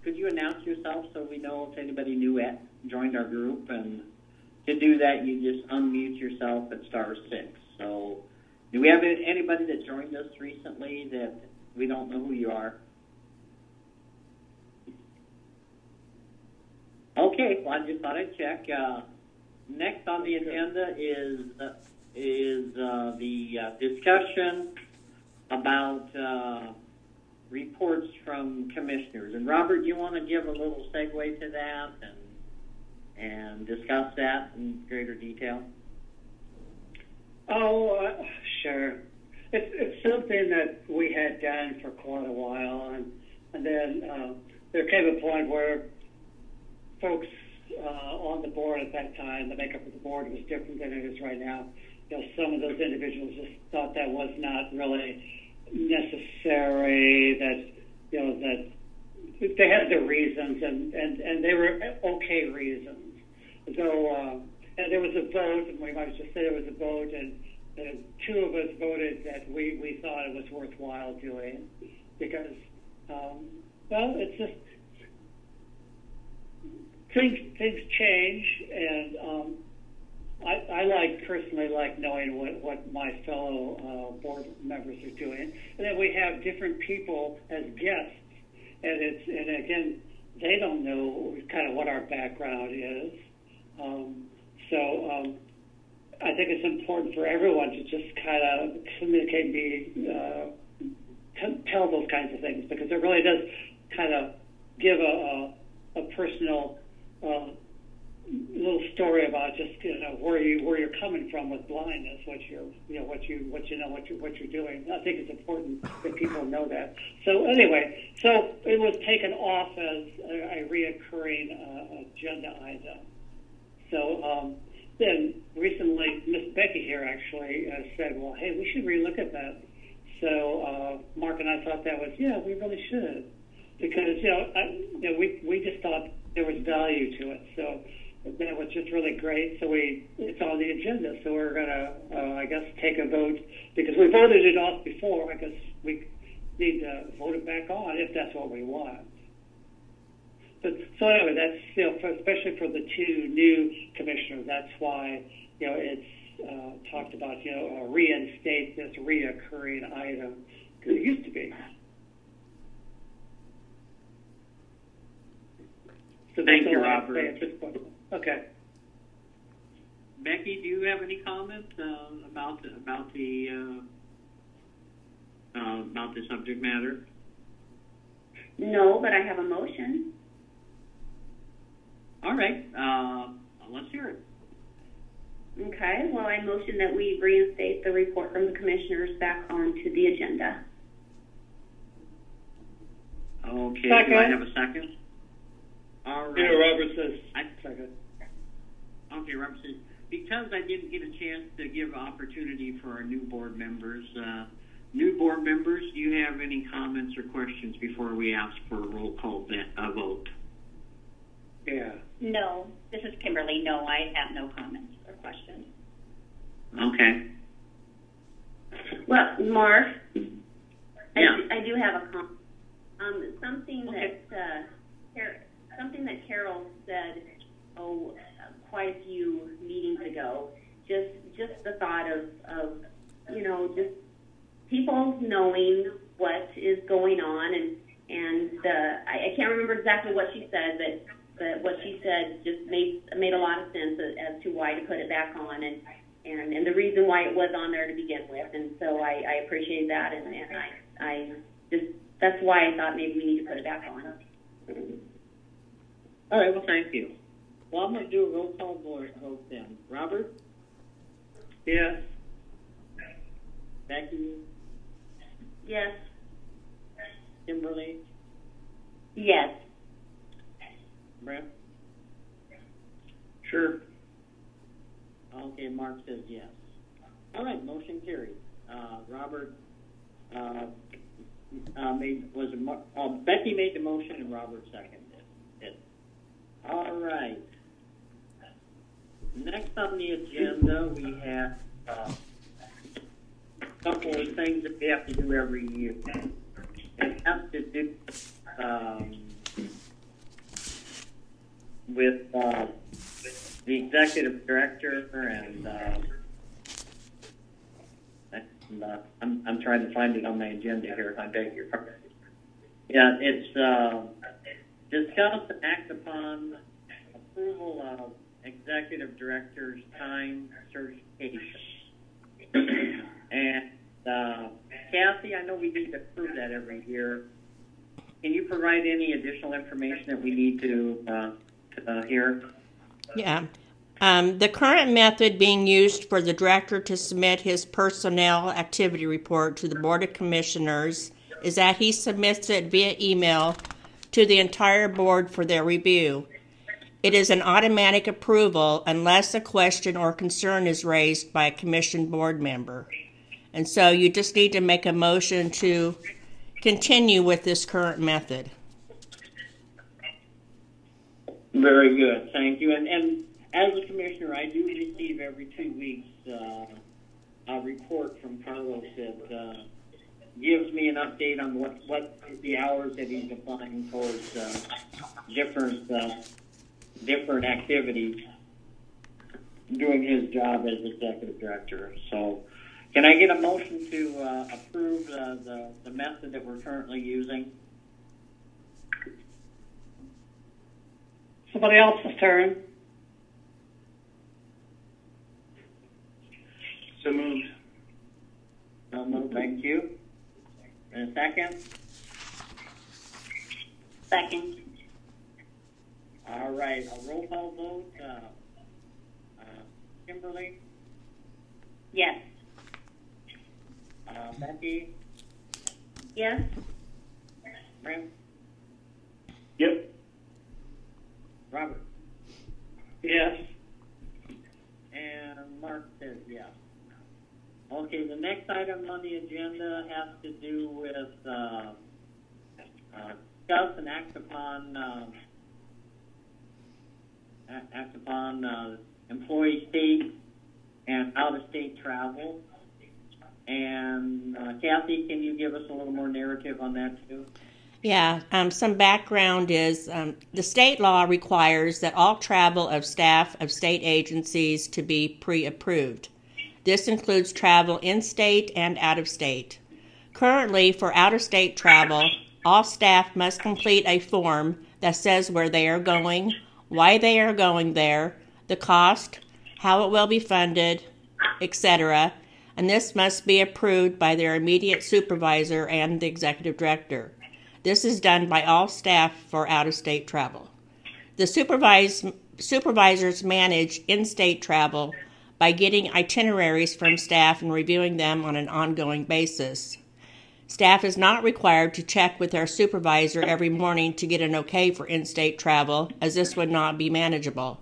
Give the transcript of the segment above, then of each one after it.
could you announce yourself so we know if anybody new joined our group? And to do that, you just unmute yourself at *6. So, do we have anybody that joined us recently that we don't know who you are? Okay, well, I just thought I'd check. Next on the agenda is the discussion about reports from commissioners. And Robert, you want to give a little segue to that and discuss that in greater detail? Oh, sure. It's something that we had done for quite a while, and then there came a point where folks on the board at that time, the makeup of the board was different than it is right now. You know, some of those individuals just thought that was not really necessary, that, you know, that they had their reasons, and they were okay reasons. So, and there was a vote, and we might just say there was a vote, and two of us voted that we thought it was worthwhile doing, because, well, it's just, things change, and I personally like knowing what my fellow board members are doing, and then we have different people as guests, and again, they don't know kind of what our background is, so I think it's important for everyone to just kind of communicate, tell those kinds of things, because it really does kind of give a personal little story about just, you know, where you're coming from with blindness, what you're doing. I think it's important that people know that. So anyway, so it was taken off as a reoccurring agenda item. So then recently, Miss Becky here actually said, well, hey, we should relook at that. So Mark and I thought that was, yeah, we really should, because we just thought there was value to it. So that was just really great. So it's on the agenda. So we're gonna, I guess, take a vote, because we voted it off before. I guess we need to vote it back on if that's what we want. But so anyway, that's, you know, especially for the two new commissioners. That's why, you know, it's talked about, you know, reinstate this reoccurring item, because it used to be. So thank you, Robert. Okay. Becky, do you have any comments about the subject matter? No, but I have a motion. All right. Let's hear it. Okay. Well, I motion that we reinstate the report from the commissioners back onto the agenda. Okay. Second. Do I have a second? All right. Yeah, Robert says second. Okay, Robert says, because I didn't get a chance to give opportunity for our new board members, do you have any comments or questions before we ask for a roll call vote? Yeah. No, this is Kimberly. No, I have no comments or questions. Okay. Well, Mark, Yeah. I do have a comment. Something that Carol said, quite a few meetings ago. Just the thought of you know, just people knowing what is going on, and I can't remember exactly what she said, but what she said just made a lot of sense as to why to put it back on, and the reason why it was on there to begin with. And so I appreciate that, and I just, that's why I thought maybe we need to put it back on. All right, well, thank you. Well, I'm going to do a roll call vote then. Robert? Yes. Becky? Yes. Kimberly? Yes. Brett? Sure. Okay, Mark says yes. All right, motion carried. Robert Becky made the motion and Robert seconded it. All right. Next on the agenda, we have a couple of things that we have to do every year. It has to do with the executive director and I'm trying to find it on my agenda here. I beg your pardon. Yeah, it's discuss and act upon approval of executive director's time certification. And Kathy, I know we need to approve that every year. Can you provide any additional information that we need to hear? Yeah. The current method being used for the director to submit his personnel activity report to the Board of Commissioners is that he submits it via email to the entire board for their review. It is an automatic approval unless a question or concern is raised by a commission board member. And so you just need to make a motion to continue with this current method. Very good, thank you. And as a commissioner, I do receive every 2 weeks a report from Carlos that gives me an update on what the hours that he's applying towards different activities doing his job as executive director. So can I get a motion to approve the method that we're currently using? Somebody else's turn. So moved. So moved, thank you. And a second? Second. All right, a roll call vote. Kimberly? Yes. Becky? Yes? Brent? Yep. Robert? Yes. And Mark says yes. Okay, the next item on the agenda has to do with discuss and act upon employee state and out-of-state travel. And Kathy, can you give us a little more narrative on that too? Yeah, some background is the state law requires that all travel of staff of state agencies to be pre-approved. This includes travel in-state and out-of-state. Currently, for out-of-state travel, all staff must complete a form that says where they are going, why they are going there, the cost, how it will be funded, etc., and this must be approved by their immediate supervisor and the executive director. This is done by all staff for out-of-state travel. The supervisors manage in-state travel by getting itineraries from staff and reviewing them on an ongoing basis. Staff is not required to check with their supervisor every morning to get an okay for in-state travel, as this would not be manageable.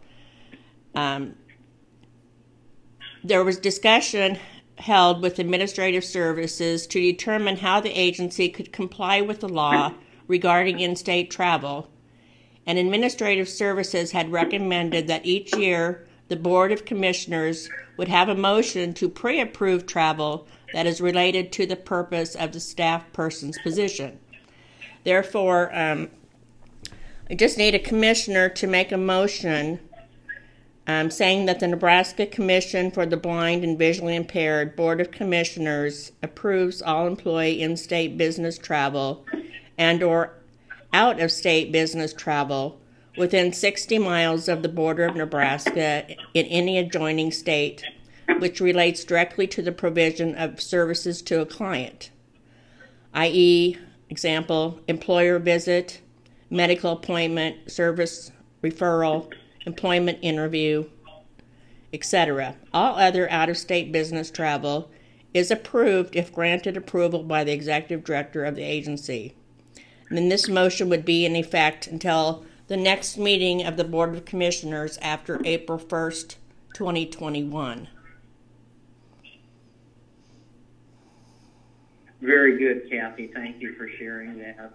There was discussion held with administrative services to determine how the agency could comply with the law regarding in-state travel, and administrative services had recommended that each year the Board of Commissioners would have a motion to pre-approve travel that is related to the purpose of the staff person's position. Therefore, I just need a commissioner to make a motion saying that the Nebraska Commission for the Blind and Visually Impaired Board of Commissioners approves all employee in-state business travel and or out-of-state business travel within 60 miles of the border of Nebraska in any adjoining state, which relates directly to the provision of services to a client, i.e., example, employer visit, medical appointment, service referral, employment interview, etc. All other out-of-state business travel is approved if granted approval by the executive director of the agency. And then this motion would be in effect until the next meeting of the Board of Commissioners after April 1st, 2021. Very good, Kathy. Thank you for sharing that.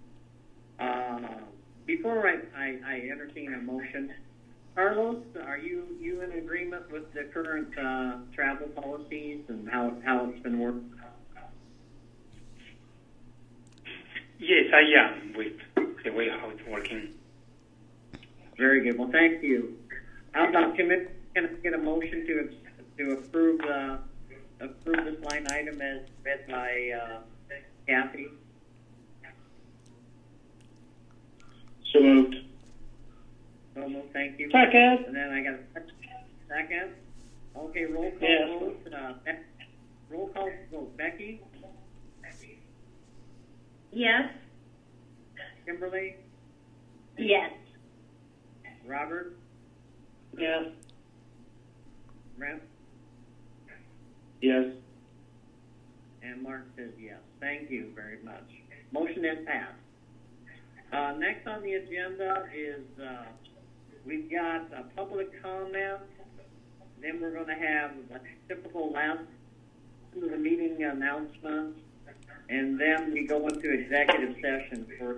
Before I entertain a motion, Carlos, are you in agreement with the current travel policies and how it's been working? Yes, I am with the way how it's working. Very good. Well, thank you. How about can I get a motion to approve this line item as read by Kathy? So moved. So moved. Thank you. Second. And then I got a second. Okay, roll call Yes. vote. Roll call vote. Becky, Yes. Kimberly, Yes. Robert, Yes. Brent, Yes. and Mark says yes. Thank you very much. Motion is passed. Next on the agenda is we've got a public comment. Then we're going to have a typical last of the meeting announcements, and then we go into executive session for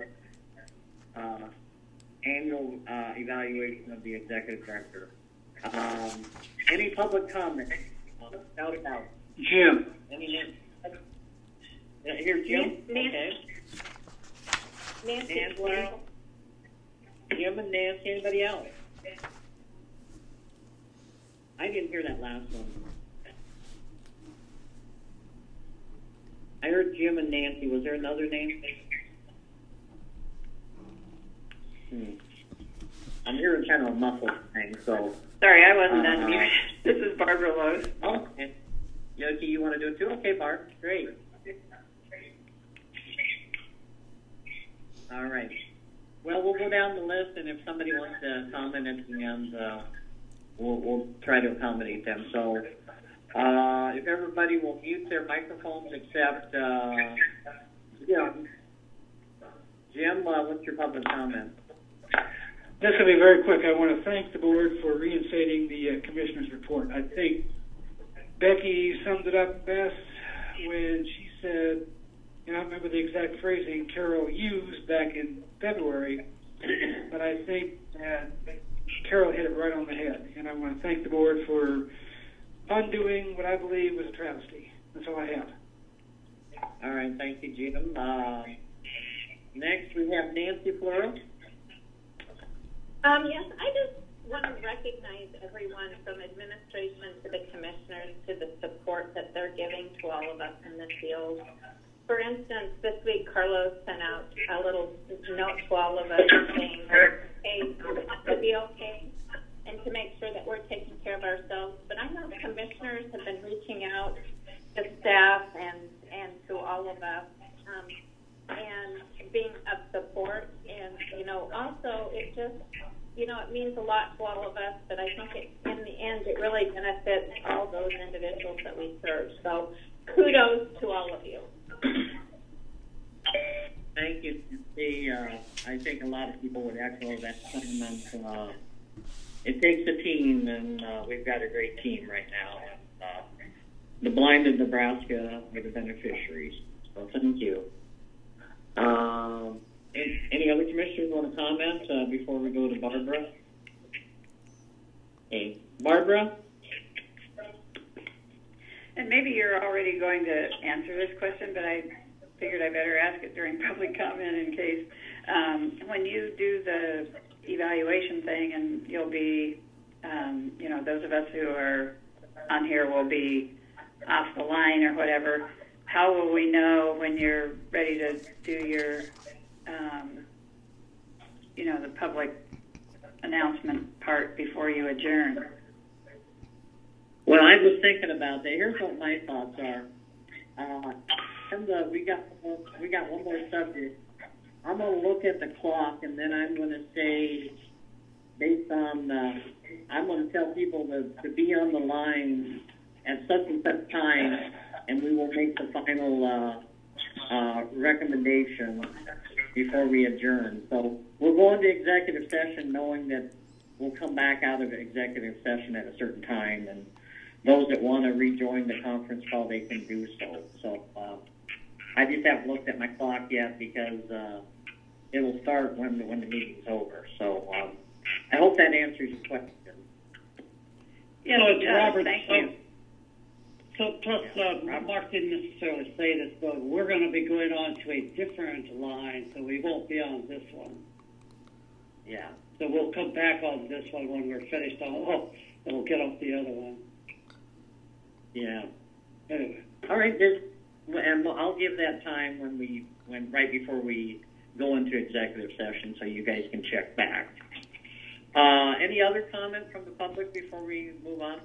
annual evaluation of the executive director. Any public comment? Shout it out. Jim. Any name? Here, Jim. Nancy. Okay. Nancy Florell. Jim and Nancy. Anybody else? I didn't hear that last one. I heard Jim and Nancy. Was there another name? I'm hearing kind of a muffled thing, so. Sorry, I wasn't unmuted. This is Barbara Lowe's. Oh, okay. Yoki, you want to do it too? Okay, Barb. Great. All right. Well, we'll go down the list, and if somebody wants to comment at the end, we'll try to accommodate them. So, if everybody will mute their microphones except Jim. Jim, what's your public comment? This will be very quick. I want to thank the board for reinstating the commissioner's report. I think Becky summed it up best when she said, I don't remember the exact phrasing Carol used back in February, but I think that Carol hit it right on the head. And I want to thank the board for undoing what I believe was a travesty. That's all I have. All right, thank you, Jim. Next, we have Nancy Florell. Yes, I just want to recognize everyone from administration to the commissioners to the support that they're giving to all of us in the field. For instance, this week Carlos sent out a little note to all of us saying, hey, to be okay and to make sure that we're taking care of ourselves. But I know commissioners have been reaching out to staff and to all of us and being of support. And, also it just, it means a lot to all of us, but I think in the end it really benefits all those individuals that we serve. So kudos to all of you. Thank you. I think a lot of people would echo that sentiment. It takes a team, and we've got a great team right now. The blind in Nebraska are the beneficiaries. So thank you. Any other commissioners want to comment before we go to Barbara? Hey, Barbara? And maybe you're already going to answer this question, but I figured I better ask it during public comment in case. When you do the evaluation thing, and you'll be, those of us who are on here will be off the line or whatever, how will we know when you're ready to do your, the public announcement part before you adjourn? Well, I was thinking about that. Here's what my thoughts are. We got one more subject. I'm going to look at the clock, and then I'm going to say, based on, I'm going to tell people to be on the line at such and such time, and we will make the final recommendation before we adjourn. So we'll go into executive session knowing that we'll come back out of executive session at a certain time, and those that want to rejoin the conference call, they can do so. So I just haven't looked at my clock yet because it'll start when the meeting's over. So I hope that answers your question. Yes, Robert, thank you. So plus, Mark didn't necessarily say this, but we're going to be going on to a different line, so we won't be on this one. Yeah. So we'll come back on this one when we're finished and we'll get off the other one. Yeah. Anyway. All right. I'll give that time when right before we go into executive session, so you guys can check back. Any other comment from the public before we move on?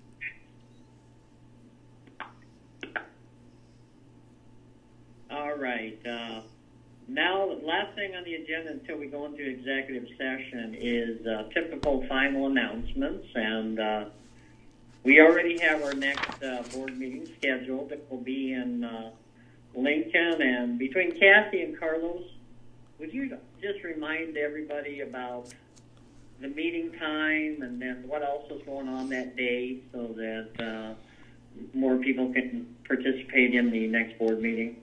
All right. Now, the last thing on the agenda until we go into executive session is typical final announcements. And we already have our next board meeting scheduled. It will be in Lincoln. And between Kathy and Carlos, would you just remind everybody about the meeting time and then what else is going on that day so that more people can participate in the next board meeting?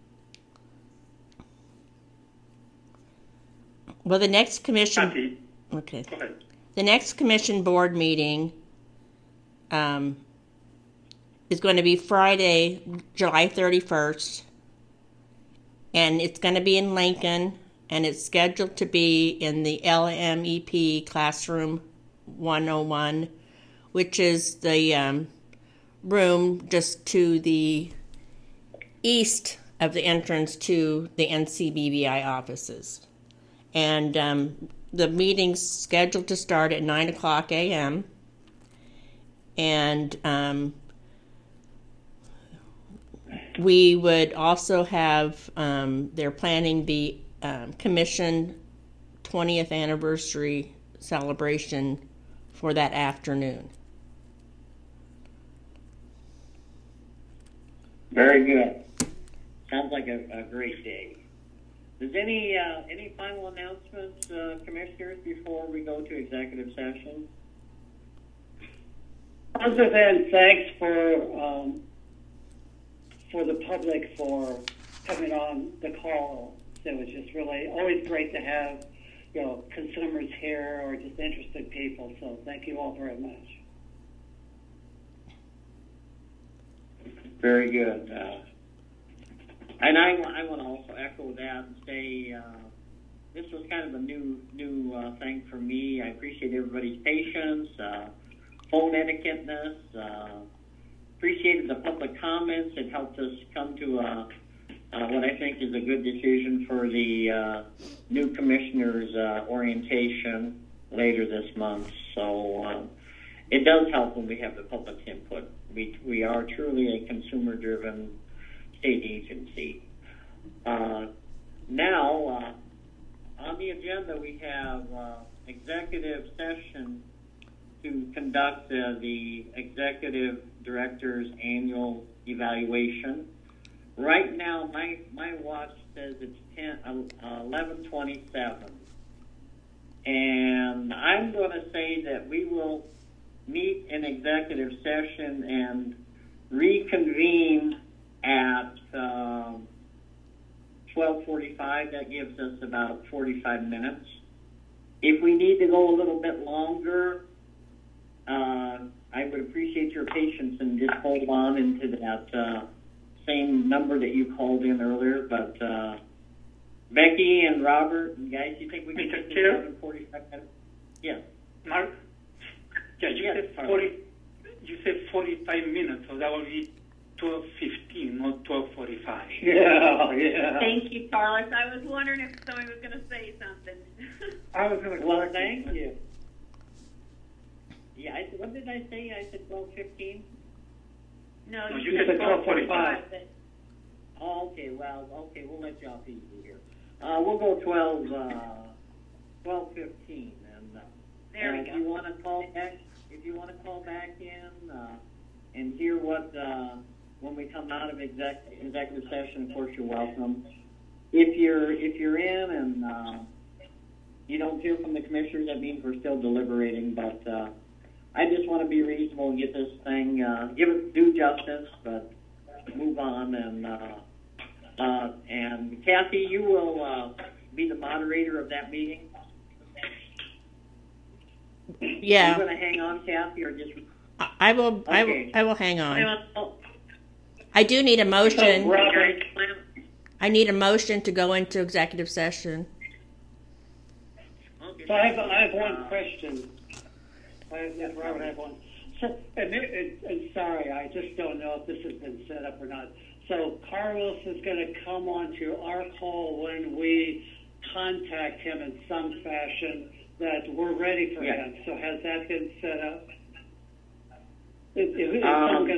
Well, the next commission. Kathy, Okay. go ahead. The next commission board meeting is going to be Friday, July 31st, and it's going to be in Lincoln, and it's scheduled to be in the LMEP Classroom 101, which is the room just to the east of the entrance to the NCBVI offices. And the meeting's scheduled to start at 9 o'clock a.m. And we would also have, they're planning the commission 20th anniversary celebration for that afternoon. Very good. Sounds like a great day. Is any final announcements, commissioners, before we go to executive session? Other than thanks for the public for coming on the call, it was just really always great to have consumers here or just interested people. So thank you all very much. Very good. And I want to also echo that and say this was kind of a new thing for me. I appreciate everybody's patience, phone etiquetteness, appreciated the public comments. It helped us come to what I think is a good decision for the new commissioner's orientation later this month. So it does help when we have the public's input. We are truly a consumer-driven state agency. Now, on the agenda, we have executive session to conduct the executive director's annual evaluation. Right now, my watch says it's 11:27, and I'm going to say that we will meet in executive session and reconvene at 12:45. That gives us about 45 minutes. If we need to go a little bit longer, I would appreciate your patience and just hold on into that same number that you called in earlier. But Becky and Robert, and guys, you think we can take 45 minutes? Yes. Mark? Yeah, you said 45 minutes, so that would be 12:15, not 12:45. Yeah. Thank you, Carlos. I was wondering if somebody was going to say something. I was going to. Well, thank you. Yeah, what did I say? I said 12:15. No, you said 12:45. Oh, okay. Well, okay. We'll let you off easy here. We'll go 12:15, and there we if go. you want to call back, in and hear what when we come out of executive session, of course you're welcome. If you're in and you don't hear from the commissioners, that means we're still deliberating. But I just want to be reasonable and get this thing, give it due justice, but move on. And Kathy, you will be the moderator of that meeting. Yeah. Are you going to hang on, Kathy, or just? I will. Okay. I will hang on. I do need a motion. I need a motion to go into executive session. So I have one question. Robert, I have one. So, and sorry, I just don't know if this has been set up or not. So Carlos is going to come onto our call when we contact him in some fashion that we're ready for him. So has that been set up? Is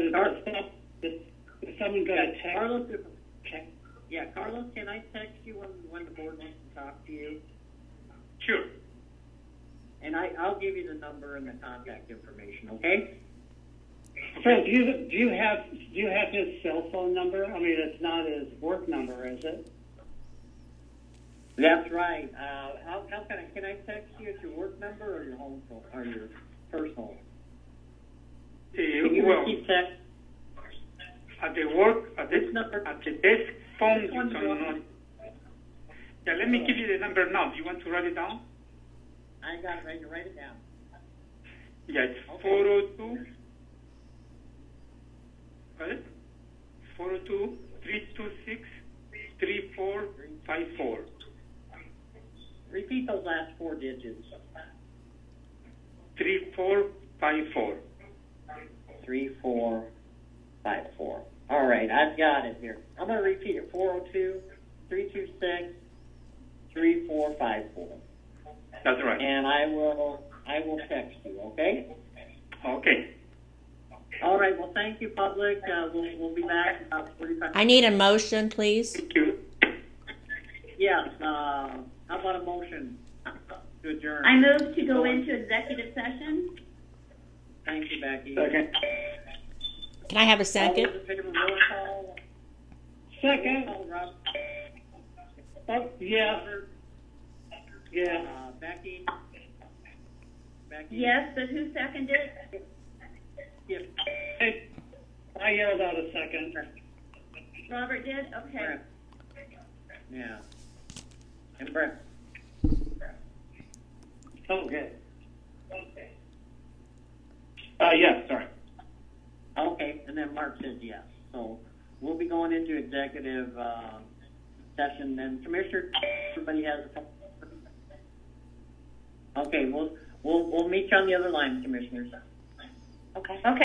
someone going to text? Carlos, Carlos, can I text you when the board wants to talk to you? Sure. And I'll give you the number and the contact information, okay? So do you have his cell phone number? I mean, it's not his work number, is it? That's right. How can I text you at your work number or your home phone or your personal? Can you repeat text? At the work, at the desk phone, you one. Yeah, let me give you the number now. Do you want to write it down? I got it ready to write it down. Yeah, it's 402. Got it? 402-326-3454. Repeat those last 4 digits. 3454. 3454. All right, I've got it here. I'm going to repeat it. 402-326-3454. That's right. And I will text you, okay? Okay. All right, well, thank you, public. We'll be back in about 45 minutes. I need a motion, please. Thank you. Yes, how about a motion to adjourn? I move to go into executive session. Thank you, Becky. Second. Can I have a All second? those in favor, roll call. Second. Roll call, Rob. Oh, yeah. Yeah. Becky. Yes, but who seconded? Yes. Hey, I yelled out a second. Robert did? Okay. Brett. Yeah. And Brett. Okay. Yes, sorry. Okay, and then Mark says yes. So we'll be going into executive session. And Commissioner, everybody has a. Okay, we'll meet you on the other line, Commissioners. Okay.